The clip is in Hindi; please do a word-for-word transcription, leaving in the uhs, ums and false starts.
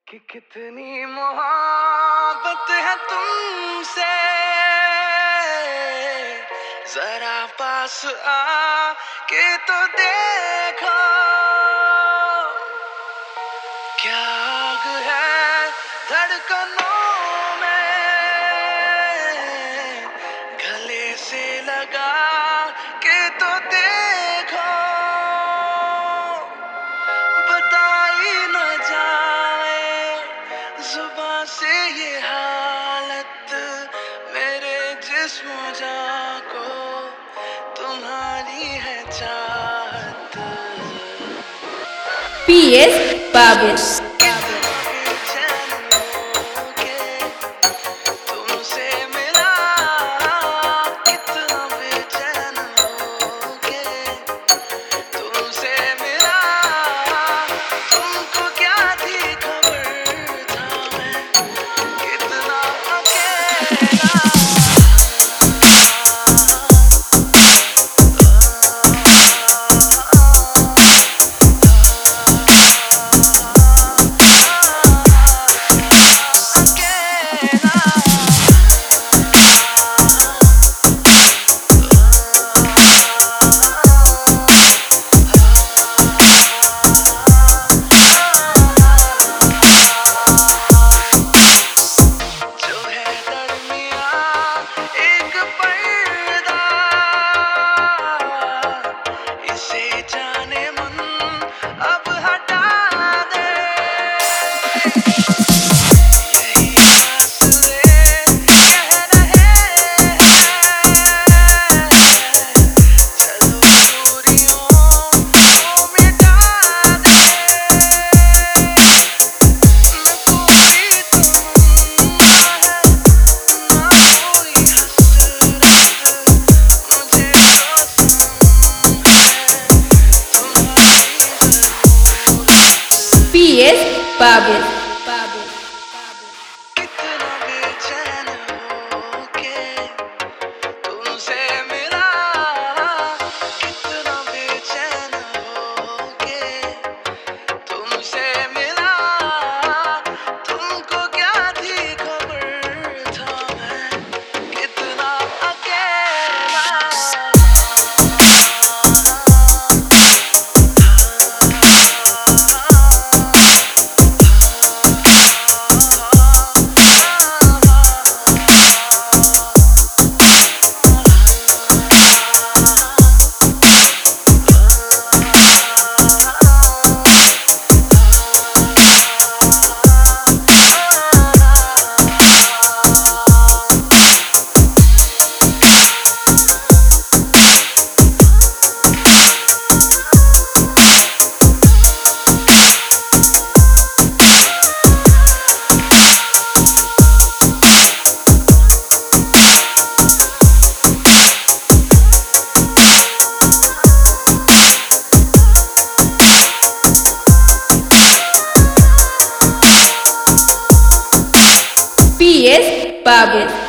कि कितनी मोहब्बत है तुमसे, जरा पास आ के तो देखो, क्या आग है धड़कनों में, गले से लगा के तो देखो, बताई न जाए जुबां से ये हालत, मेरे जिस्म जाको तुम्हारी है चाहत। P S Babu P S Babu P S बाबू।